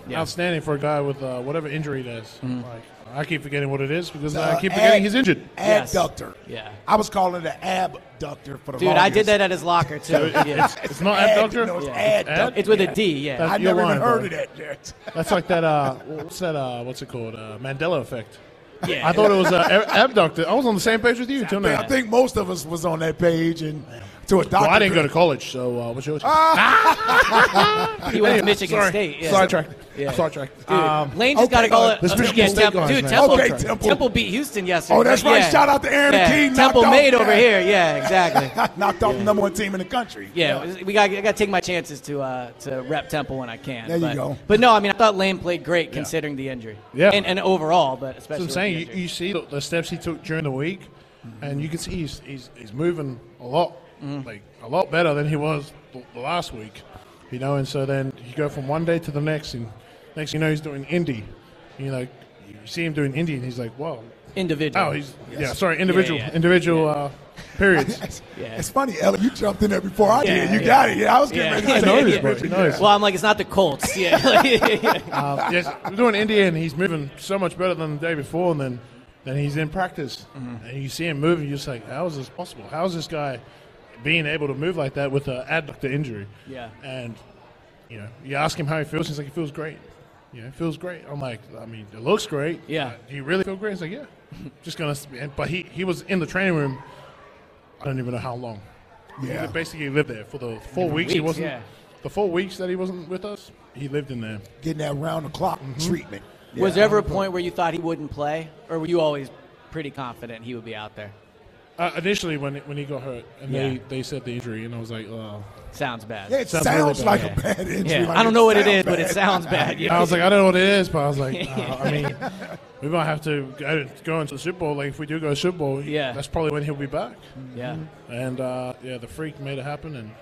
Yeah. outstanding for a guy with uh, whatever injury it is. Mm-hmm. Like, I keep forgetting what it is because Uh, I keep forgetting ad- he's injured. Adductor. Yeah. I was calling it an abductor for the Dude, longest. I did that at his locker, too. Yeah. It's, it's not Ad- abductor? No, it's Yeah. adductor. It's with a D, yeah. That's- I You're never even lying, heard bro. of that yet. That's like that, uh, what's that, uh, what's it called? Uh, Mandela effect. Yeah. I thought it was uh, ab- abductor. I was on the same page with you until now. I think most of us was on that page, and to a doctor. Well, I didn't go to college, so uh, what's yours? He went to Michigan Sorry. State. Yeah. Sidetracked. Yeah. Sidetracked. Dude, Um, Lane just okay, got to call uh, it. this uh, Michigan yeah, State Temple, guys, dude, man. Temple, Okay, Temple. Temple beat Houston yesterday. Oh, that's But right. yeah. Shout out to Aaron yeah. McKee. knocked Temple off- made over yeah. here. Yeah, exactly. Knocked off the number one team in the country. Yeah, we got I got to take my chances to uh, to rep Temple when I can. There you but, go. But no, I mean I thought Lane played great considering the injury. Yeah. and, and overall, but especially. That's what I'm saying. with You, the injury. you see the, the steps he took during the week, and you can see he's he's, he's moving a lot, like a lot better than he was the, the last week, you know. And so then you go from one day to the next, and next thing you know he's doing indie. You know, you see him doing indie, and he's like, "Whoa!" Individual. Oh, he's yeah. Sorry, individual, Yeah, yeah. individual uh, periods. It's, Yeah. it's funny, Ella. You jumped in there before I Yeah, did. You yeah. got it. Yeah, I was getting Yeah. ready to I say know it. this, bro. He knows. Well, I'm like, it's not the Colts. Yeah. Uh, yes, we're doing India, and he's moving so much better than the day before, and then then he's in practice, and you see him moving. You're just like, how is this possible? How is this guy being able to move like that with an adductor injury? Yeah. And you know, you ask him how he feels. He's like, he feels great. You know, he feels great. I'm like, I mean, it looks great. Yeah. Uh, do you really feel great? He's like, yeah. Just gonna. And, but he he was in the training room. I don't even know how long. Yeah. He basically lived there for the four weeks. he weeks, wasn't. yeah. The four weeks that he wasn't with us, he lived in there. Getting that round the clock treatment. Was Yeah. there ever a point where you thought he wouldn't play, or were you always pretty confident he would be out there? Uh, initially, when when he got hurt, and Yeah. they, they said the injury, and I was like, oh. Sounds bad. Yeah, it Sounds sounds, really like bad. a bad injury. Yeah. Like I don't know what it sounds is, but it bad. sounds bad. I was like, I don't know what it is, but I was like, uh, I mean, we might have to go, go into the Super Bowl. Like, if we do go to the Super Bowl, Yeah. that's probably when he'll be back. Yeah. And, uh, yeah, the freak made it happen and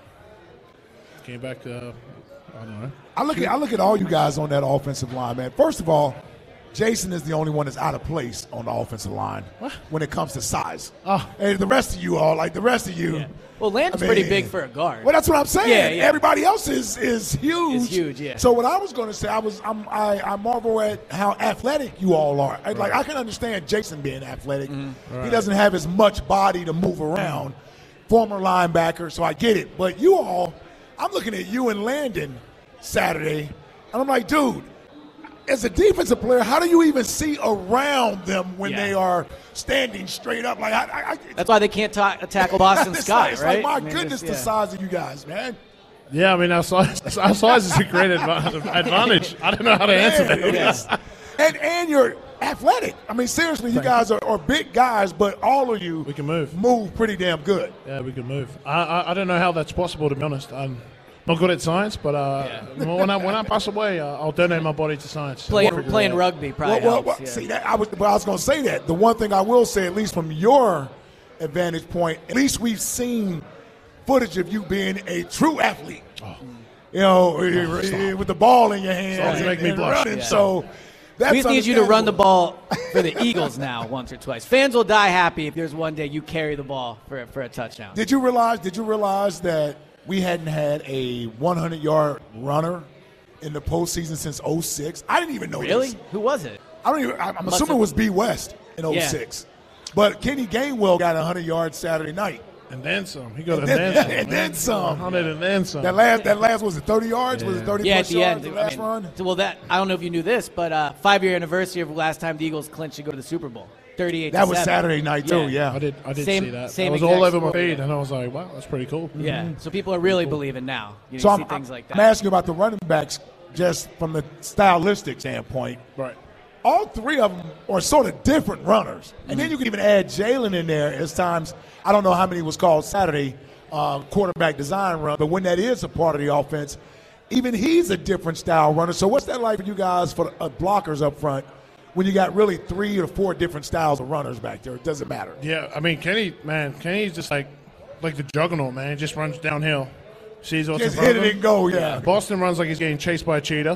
came back to, uh, I don't know. I look at I look at all you guys on that offensive line, man. First of all, Jason is the only one that's out of place on the offensive line when it comes to size. Oh. And the rest of you all, like the rest of you. Yeah. Well, Landon's I pretty mean- big for a guard. Well, that's what I'm saying. Yeah, yeah. Everybody else is is huge. Is huge, yeah. So what I was going to say, I was I'm, I I marvel at how athletic you all are. I- Like I can understand Jason being athletic. Mm-hmm. He doesn't have as much body to move around. Former linebacker, so I get it. But you all, I'm looking at you and Landon Saturday, and I'm like, dude. As a defensive player, how do you even see around them when Yeah. they are standing straight up? Like I, I, I That's why they can't ta- tackle Boston it's Scott, like, it's right? like, my I mean, goodness, it's- the yeah. size of you guys, man. Yeah, I mean, our size, our size is a great adva- advantage. I don't know how to answer Man, that. it is. And and you're athletic. I mean, seriously, you guys are, are big guys, but all of you We can move. move pretty damn good. Yeah, we can move. I, I I don't know how that's possible, to be honest. I'm not good at science, but uh, when I when I pass away, uh, I'll donate my body to science. Playing, We'll figure it playing out. rugby probably Well, well, helps. well, yeah. See, that, I was, but I was going to say that. The one thing I will say, at least from your advantage point, at least we've seen footage of you being a true athlete. You know, with the ball in your hands Stop. and, Make me and blush. running. Yeah. So that's We just need you to run the understandable. ball for the Eagles now once or twice. Fans will die happy if there's one day you carry the ball for, for a touchdown. Did you realize? Did you realize that we hadn't had a hundred-yard runner in the postseason since oh six? I didn't even know Really? this. Who was it? I don't even. I'm Must assuming have- it was B. West in oh six. But Kenny Gainwell got a hundred yards Saturday night. And then some. He got And a then- then some. and then some. Hundred and then some. That last, that last was it thirty yards? Was it thirty Yeah, at plus the yards? end. The I last mean, run. so, well, that I don't know if you knew this, but uh, five-year anniversary of the last time the Eagles clinched to go to the Super Bowl. thirty-eight. That to was seven. Saturday night too. Yeah. I did. I did Same- see that. same I was exact all over my score, feed, yeah. and I was like, "Wow, that's pretty cool." Yeah. So people are really believing now. You, know, So you I'm, see things like that. I'm asking you about the running backs just from the stylistic standpoint. Right. All three of them are sort of different runners. And then you can even add Jalen in there as times. I don't know how many was called Saturday uh, quarterback design run, but when that is a part of the offense, even he's a different style runner. So what's that like for you guys for uh, blockers up front when you got really three or four different styles of runners back there? It doesn't matter. Yeah, I mean, Kenny, man, Kenny's just like like the juggernaut, man. He just runs downhill, sees what's Just in front hit of it him. and go, yeah. Boston runs like he's getting chased by a cheetah.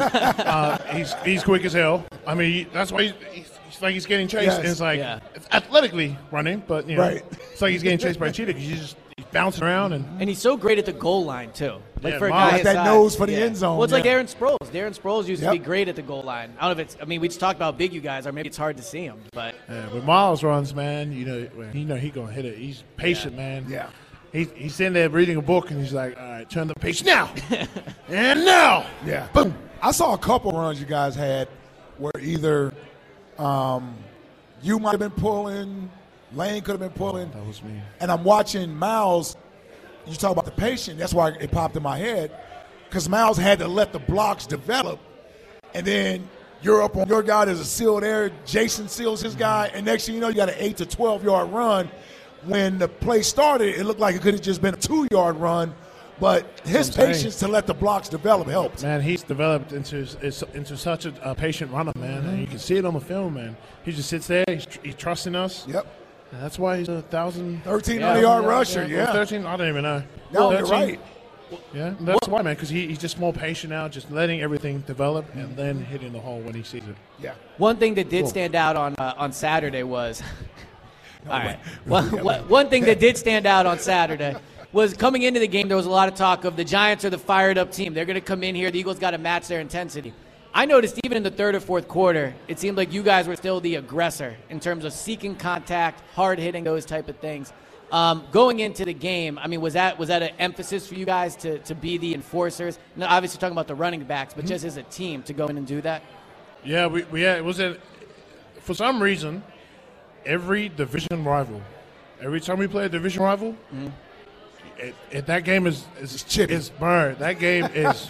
uh, he's he's quick as hell. I mean, he, that's why he's, he's, he's like he's getting chased. Yes. And it's like Yeah. it's athletically running, but you know, Right. it's like he's getting chased by a cheetah because he's just he's bouncing around and And he's so great at the goal line too. Like Yeah, for a Miles- guy Like his that size. nose for the Yeah. end zone, Well, it's like yeah. Darren Sproles. Darren Sproles used to be Yep. great at the goal line. I don't know if it's. I mean, we just talked about how big you guys are. Maybe it's hard to see him, but Yeah, when Miles runs, man, you know, well, you know he gonna hit it. He's patient, man. Yeah. He's he's sitting there reading a book, and he's like, "All right, turn the page now, and now." Yeah. Boom. I saw a couple runs you guys had where either um, you might have been pulling, Lane could have been pulling. That was me. And I'm watching Miles. You talk about the patient. That's why it popped in my head. Because Miles had to let the blocks develop. And then you're up on your guy. There's a seal there. Jason seals his guy. And next thing you know, you got an eight to twelve-yard run. When the play started, it looked like it could have just been a two-yard run. But his That's what I'm patience to let the blocks develop helped. Man, he's developed into is- into such a, a patient runner, man. And you can see it on the film, man. He just sits there. He's, tr- he's trusting us. Yep. And that's why he's a thousand. thirteen hundred-yard yeah, rusher, or yeah. thirteen. I don't even know. No, you're thirteen. right. Yeah, that's why, man. Because he, he's just more patient now, just letting everything develop and then hitting the hole when he sees it. Yeah. one thing that did stand out on uh, on Saturday was. All right. One, one- one thing that did stand out on Saturday was coming into the game, there was a lot of talk of the Giants are the fired-up team. They're going to come in here. The Eagles got to match their intensity. I noticed even in the third or fourth quarter, it seemed like you guys were still the aggressor in terms of seeking contact, hard-hitting, those type of things. Um, going into the game, I mean, was that was that an emphasis for you guys to, to be the enforcers? Now, obviously talking about the running backs, but just as a team to go in and do that? Yeah, we, we had, it was a, for some reason, every division rival, every time we play a division rival, Mm-hmm. it, it, that game is is chippy. is burned. That game is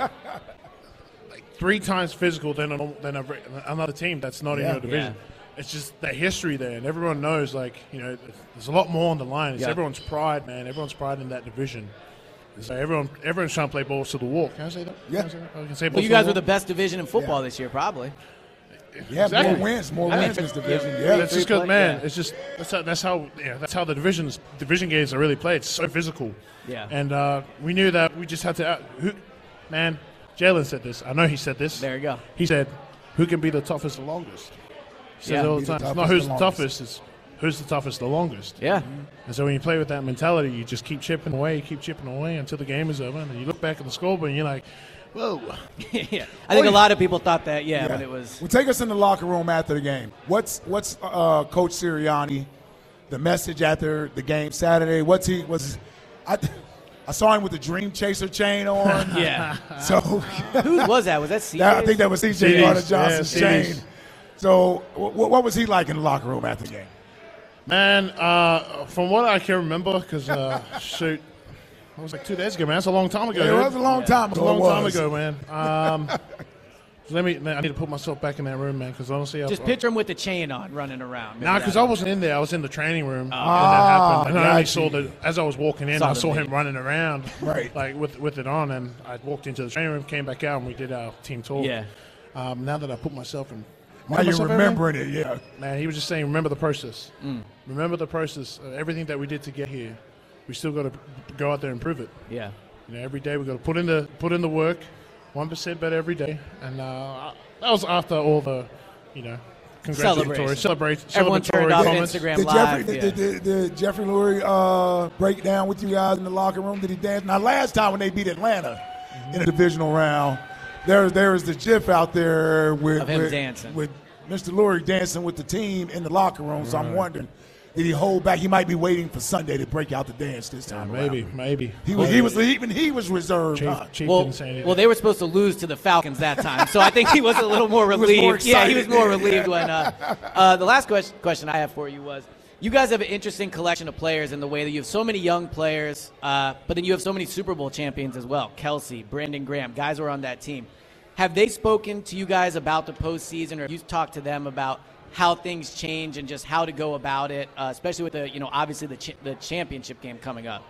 like three times physical than a, than a, another team that's not in Yeah. your division. Yeah. It's just the history there, and everyone knows, like, you know, there's a lot more on the line. It's Yeah. everyone's pride, man. Everyone's pride in that division. And so everyone, everyone's trying to play balls to the wall. Can I say that? Yeah. Can I say that? I can say Well, balls you to guys the were the wall? best division in football Yeah. this year, probably. Yeah, Exactly. more wins, more I mean, wins in this division. Yeah. That's just Free because, play, man. yeah. It's just that's how that's how yeah, that's how the divisions division games are really played. It's so physical. Yeah. And uh, we knew that we just had to. Out, who, man, Jalen said this. I know he said this. There you go. He said, "Who can be the toughest the longest?" He says Yeah. it all Be the the time. It's toughest not who's the the longest. toughest. It's who's the toughest the longest. Yeah. And so when you play with that mentality, you just keep chipping away, keep chipping away until the game is over, and then you look back at the scoreboard and you're like, "Whoa." yeah. I think a lot of people thought that, yeah, Yeah. when it was. Well, take us in the locker room after the game. What's what's uh, Coach Sirianni, the message after the game Saturday? What's he was? I, I saw him with the Dream Chaser chain on. Yeah. So Whose was that? Was that C J's? that, I think that was C J C Ds, Gardner Johnson's yeah, C chain. Ds. So w- what was he like in the locker room after the game? Man, uh, from what I can remember, because uh, shoot, it was like two days ago, man. That's a long time ago. It dude. was a long time It was ago. a long it time was. ago, man. Um, let me. Man, I need to put myself back in that room, man, because honestly, Just I, picture him with the chain on, running around. Nah, because I wasn't in there. I was in the training room, and Ah, that happened. And I only got saw you. the as I was walking in, Saw I the saw him video. running around, Right. like with with it on, and I walked into the training room, came back out, and we did our team talk. Yeah. Um, now that I put myself in, Now put you're myself in, remembering it, yeah. man, he was just saying, remember the process. Mm. Remember the process. Uh, everything that we did to get here, we still got to go out there and prove it. Yeah. You know, every day we got to put in the put in the work, one percent better every day, and uh, that was after all the, you know, congratulatory, Celebration. celebrate, Everyone celebratory turned off comments. Instagram Did Live. Jeffrey, yeah. did, did, did Jeffrey Lurie uh, break down with you guys in the locker room? Did he dance? Now, last time when they beat Atlanta in a divisional round, there there was the GIF out there with Of him with, dancing. with Mister Lurie dancing with the team in the locker room. So I'm wondering, did he hold back? He might be waiting for Sunday to break out the dance this Yeah, time. maybe, around. maybe. He was he was even he was reserved. Chief, huh? Chief Well, didn't say anything. well, they were supposed to lose to the Falcons that time, so I think he was a little more was relieved. more yeah, he was excited. more relieved when. Uh, uh, the last question, question I have for you was: you guys have an interesting collection of players in the way that you have so many young players, uh, but then you have so many Super Bowl champions as well. Kelsey, Brandon Graham, guys who are on that team. Have they spoken to you guys about the postseason, or have you talked to them about how things change and just how to go about it, uh, especially with the, you know, obviously the ch- the championship game coming up?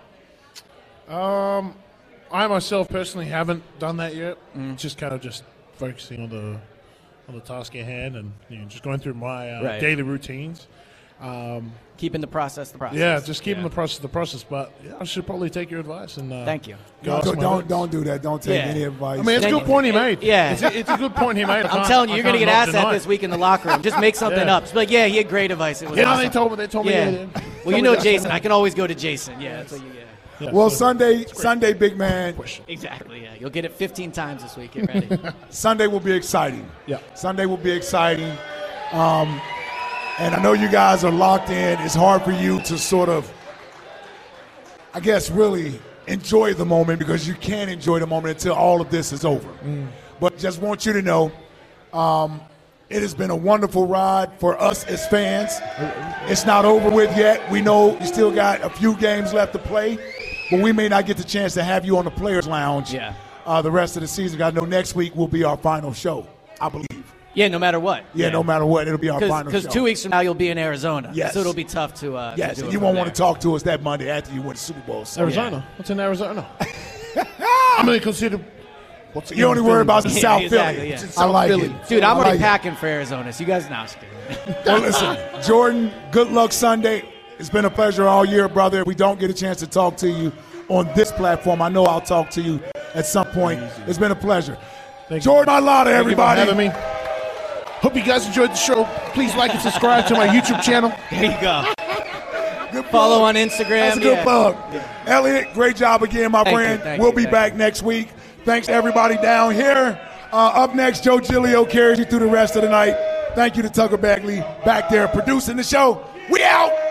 Um, I myself personally haven't done that yet. Mm-hmm. Just kind of just focusing on the on the task at hand, and you know, just going through my uh, Right. daily routines. Um, Keeping the process the process. yeah, just keeping Yeah. the process the process. But yeah, I should probably take your advice and uh, Thank you. Go Don't, ask my don't mates. don't do that. Don't take Yeah. any advice. I mean, it's a Then- good point he made. Yeah. it's a, it's a good point he made. I I'm can't- telling you, I you're going to can't get not asked that deny this it. week in the locker room. Just make something Yeah. up. Just be like, yeah, he had great advice. It was Yeah, awesome. they told me. They told me. Yeah. they did. Well, you know Jason. I can always go to Jason. Yeah, that's what you get. Yeah, well, so Sunday, Sunday, big man. Exactly, yeah. You'll get it fifteen times this week. Get ready. Sunday will be exciting. Yeah. Sunday will be exciting. Um, and I know you guys are locked in. It's hard for you to sort of, I guess, really enjoy the moment because you can't enjoy the moment until all of this is over. Mm. But just want you to know, um, it has been a wonderful ride for us as fans. It's not over with yet. We know you still got a few games left to play, but we may not get the chance to have you on the Players Lounge yeah. uh, the rest of the season. I know next week will be our final show, I believe. Yeah, no matter what. Yeah, yeah. no matter what, it'll be our final show. Because two weeks from now, you'll be in Arizona. Yes. So it'll be tough to uh, Yes, to do and it you won't there. want to talk to us that Monday after you win the Super Bowl. So. Arizona? Yeah. What's in Arizona? I'm going to consider what's You only worry about the Yeah, South exactly, Philly. yeah. I like Philly. it. Dude, I'm I already like packing for Arizona, so you guys know. Well, listen, Jordan, good luck Sunday. It's been a pleasure all year, brother. If we don't get a chance to talk to you on this platform, I know I'll talk to you at some point. It's been a pleasure. Thank Jordan Mailata, Thank everybody. you for having me. Hope you guys enjoyed the show. Please like and subscribe to my YouTube channel. There you go. Good Follow plug. on Instagram. That's a good yeah. plug. Elliot, great job again, my Thank you, friend. thank we'll you, be thank back you. next week. Thanks to everybody down here. Uh, up next, Joe Giglio carries you through the rest of the night. Thank you to Tucker Bagley back there producing the show. We out.